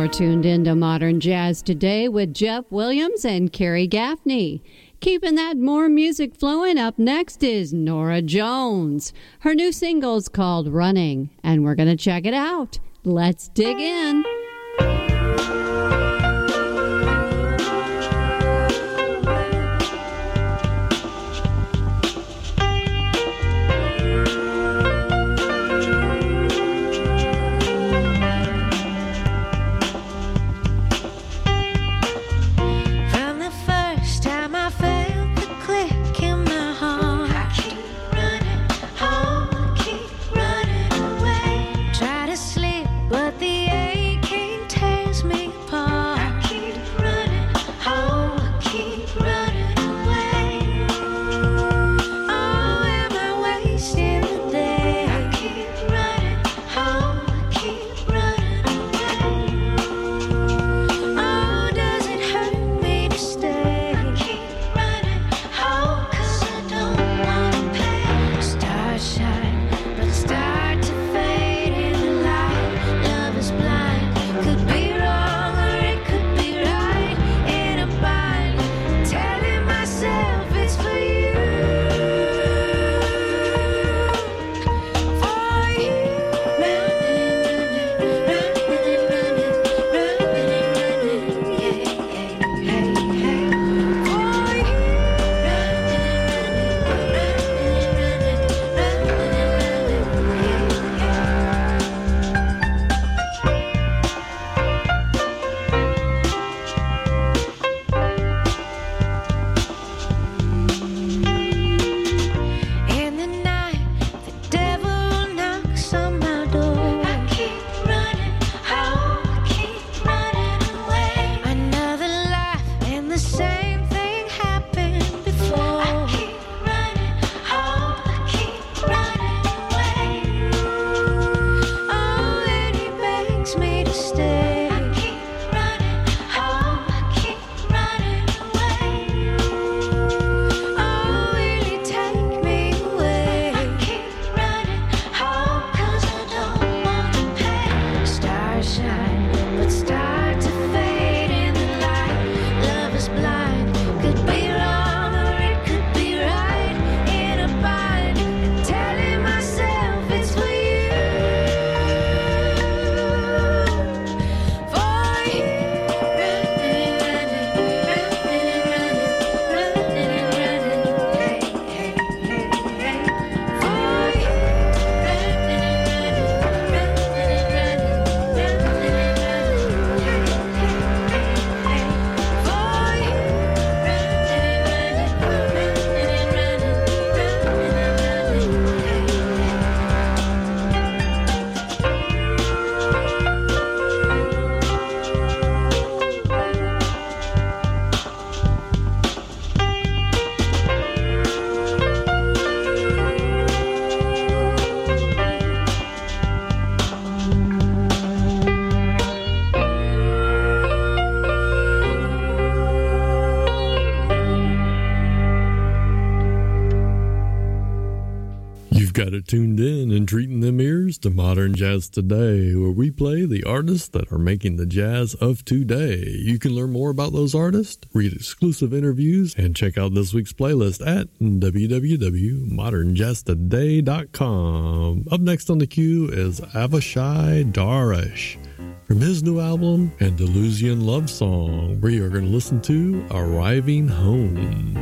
You're tuned into Modern Jazz Today with Jeff Williams and Carrie Gaffney. Keeping that more music flowing, up next is Norah Jones. Her new single's called Running, and we're going to check it out. Let's dig in. Got it tuned in and treating them ears to Modern Jazz Today, where we play the artists that are making the jazz of today. You can learn more about those artists, read exclusive interviews, and check out this week's playlist at www.modernjazztoday.com. Up next on the queue is Avishai Darash. From his new album, Andalusian Love Song, we are going to listen to Arriving Home.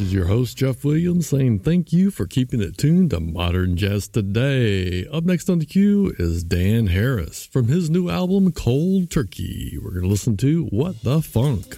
is your host, Jeff Williams, saying thank you for keeping it tuned to Modern Jazz Today. Up next on the queue is Dan Harris from his new album, Cold Turkey. We're going to listen to What the Funk.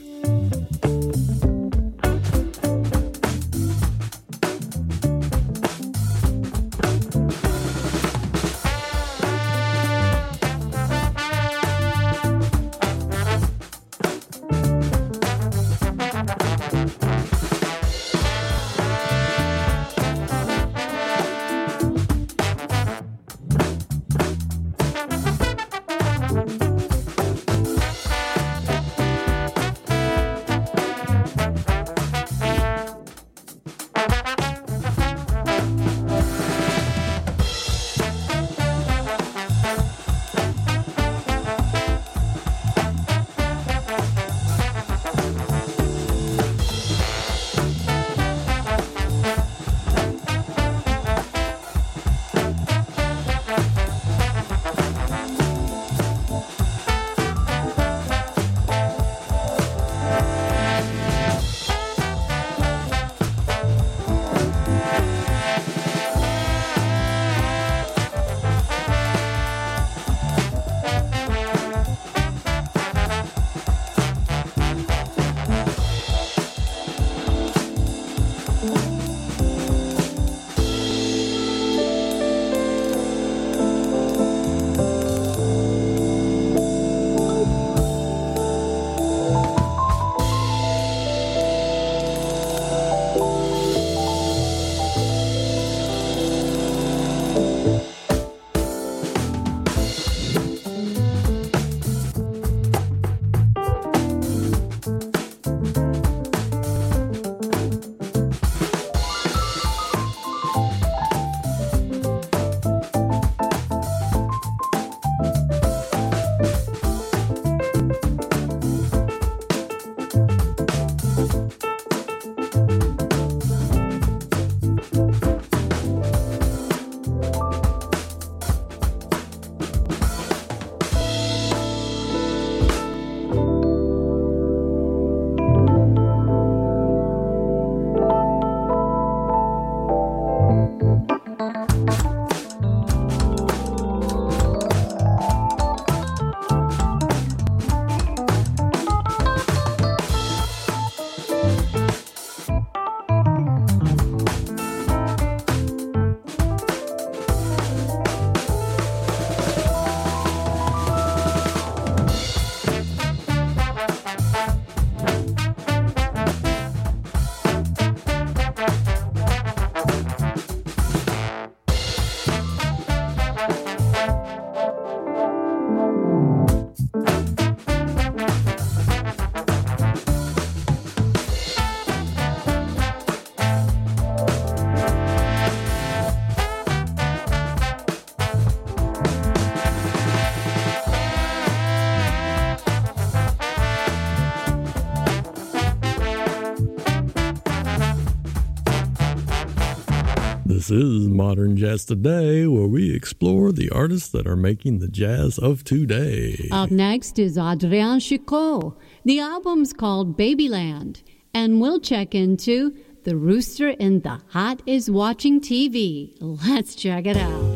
This is Modern Jazz Today, where we explore the artists that are making the jazz of today. Up next is Adrian Chicot. The album's called Babyland, and we'll check into The Rooster in the Hut is Watching TV. Let's check it out.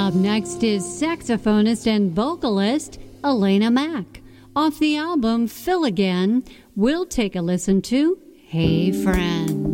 Up next is saxophonist and vocalist Elena Mack. Off the album Phil Again, we'll take a listen to Hey Friend.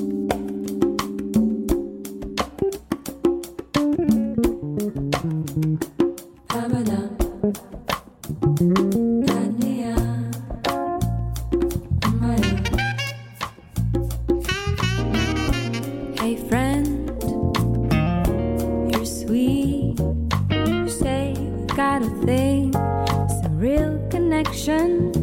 Hey friend, you're sweet. You say we got a thing, some real connection.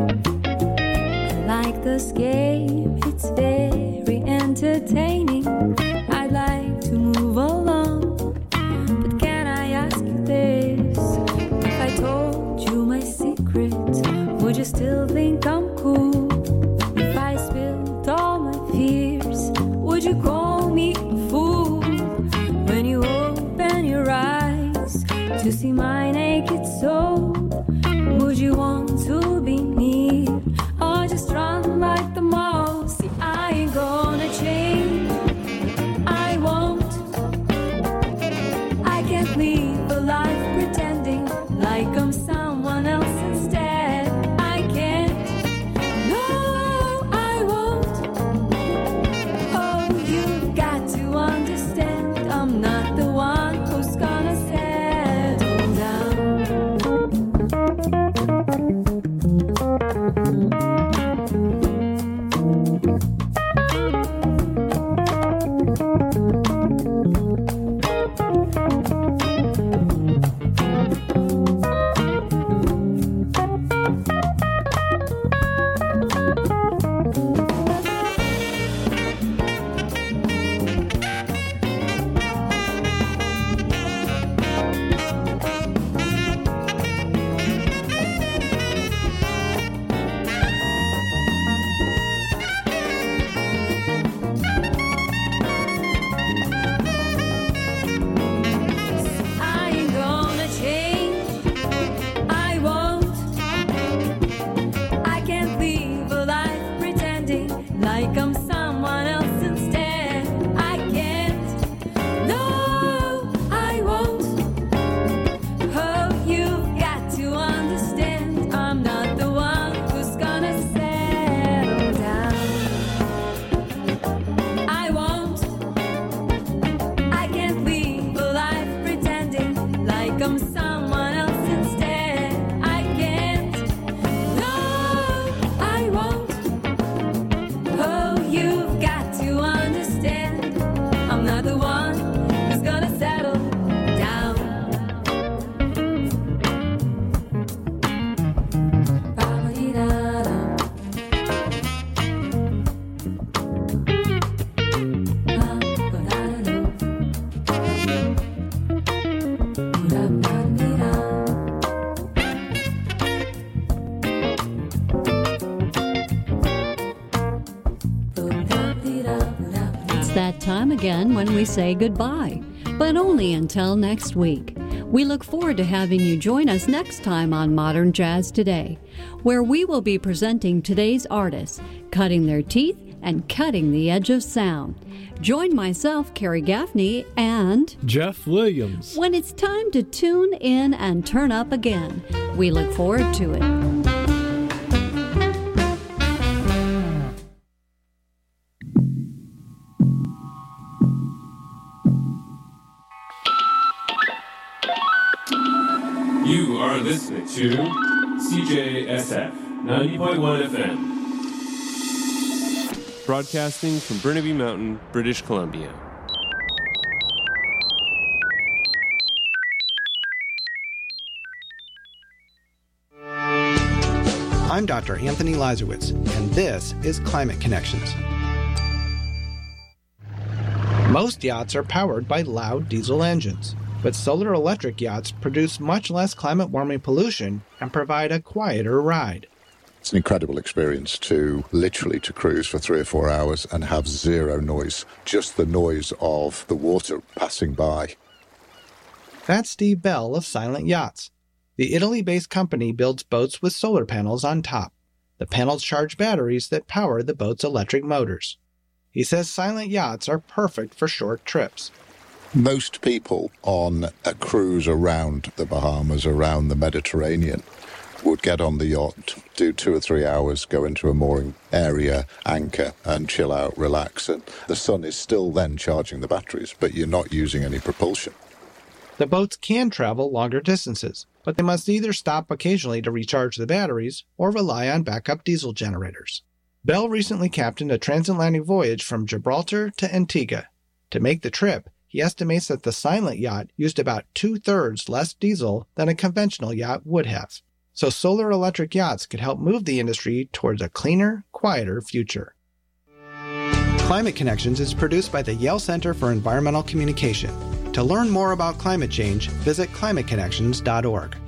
I like this game, it's very entertaining. I'd like to move along, but can I ask you this? If I told you my secret, would you still think I'm cool? If I spilled all my fears, would you call me a fool? When you open your eyes to see my naked soul, would you want to be near or just run like the mouse? See, I ain't gonna change, I won't. I can't live a life pretending like I'm someone else instead. I can't, no, I won't. Oh, you've got to understand, I'm not the one who's gonna settle That time again when we say goodbye, but only until next week. We look forward to having you join us next time on Modern Jazz Today, where we will be presenting today's artists, cutting their teeth and cutting the edge of sound. Join myself, Carrie Gaffney, and Jeff Williams when it's time to tune in and turn up again. We look forward to it. You are listening to CJSF 90.1 FM, broadcasting from Burnaby Mountain, British Columbia. I'm Dr. Anthony Lazarowitz, and this is Climate Connections. Most yachts are powered by loud diesel engines, but solar electric yachts produce much less climate warming pollution and provide a quieter ride. It's an incredible experience to cruise for 3 or 4 hours and have zero noise, just the noise of the water passing by. That's Steve Bell of Silent Yachts. The Italy-based company builds boats with solar panels on top. The panels charge batteries that power the boat's electric motors. He says Silent Yachts are perfect for short trips. Most people on a cruise around the Bahamas, around the Mediterranean, would get on the yacht, do 2 or 3 hours, go into a mooring area, anchor, and chill out, relax. And the sun is still then charging the batteries, but you're not using any propulsion. The boats can travel longer distances, but they must either stop occasionally to recharge the batteries or rely on backup diesel generators. Bell recently captained a transatlantic voyage from Gibraltar to Antigua. To make the trip, he estimates that the silent yacht used about 2/3 less diesel than a conventional yacht would have. So solar electric yachts could help move the industry towards a cleaner, quieter future. Climate Connections is produced by the Yale Center for Environmental Communication. To learn more about climate change, visit climateconnections.org.